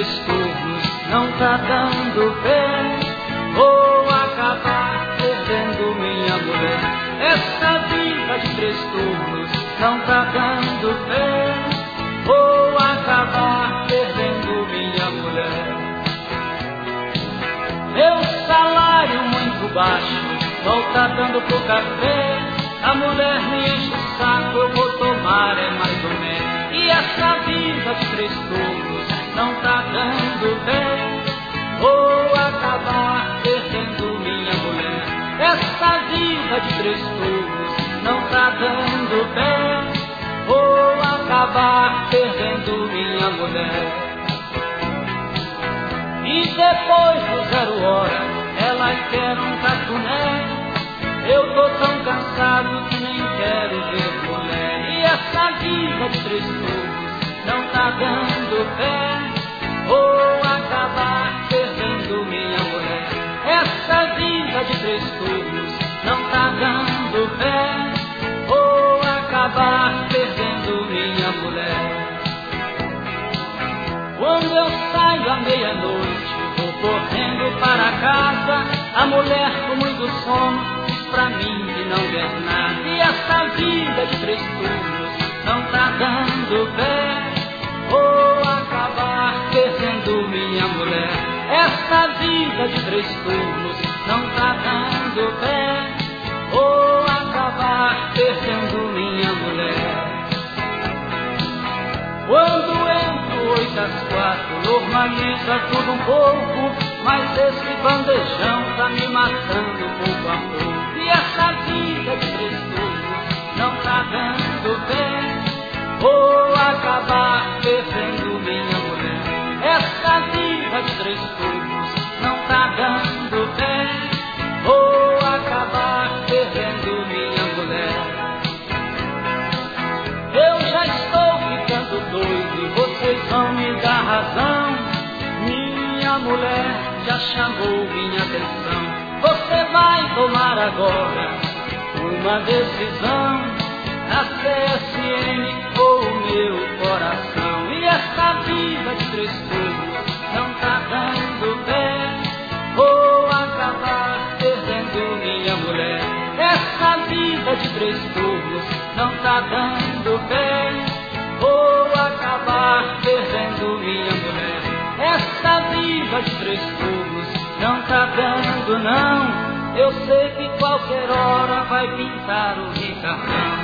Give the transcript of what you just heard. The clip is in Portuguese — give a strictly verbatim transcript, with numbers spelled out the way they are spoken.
três turnos não tá dando pé. Vou acabar perdendo minha mulher. Essa vida de três turnos não tá dando pé. Vou acabar perdendo minha mulher. Meu salário muito baixo, volta dando pro café. A mulher me enche o saco, eu vou tomar é mais ou menos. E essa vida de três turnos não tá dando pé. Vou acabar perdendo minha mulher. Essa vida de três turnos não tá dando pé. Vou acabar perdendo minha mulher. E depois do zero hora, ela quer um cafuné. Eu tô tão cansado que nem quero ver mulher. E essa vida de três turnos não tá dando pé. Vou acabar perdendo minha mulher. Essa vida de três turnos não tá dando pé. Vou acabar perdendo minha mulher. Quando eu saio à meia-noite, vou correndo para casa. A mulher com muito sono diz pra mim que não quer nada. E essa vida de três turnos não tá dando pé. Vou acabar perdendo minha mulher. Essa vida de três turnos não tá dando pé. Vou acabar perdendo minha mulher. Quando entro oito às quatro, normaliza tudo um pouco. Mas esse bandejão tá me matando pouco a pouco. E essa vida de três turnos não tá dando pé. Vou acabar perdendo minha mulher. Essa vida de três turnos não tá dando pé. Vou acabar perdendo minha mulher. Eu já estou ficando doido e vocês vão me dar razão. Minha mulher já chamou minha atenção. Você vai tomar agora uma decisão. A C S M ou o meu coração. E essa vida de três turnos não tá dando pé. Vou acabar perdendo minha mulher. Essa vida de três turnos não tá dando pé. Vou acabar perdendo minha mulher. Essa vida de três turnos não tá dando não. Eu sei que qualquer hora vai pintar o Ricardão.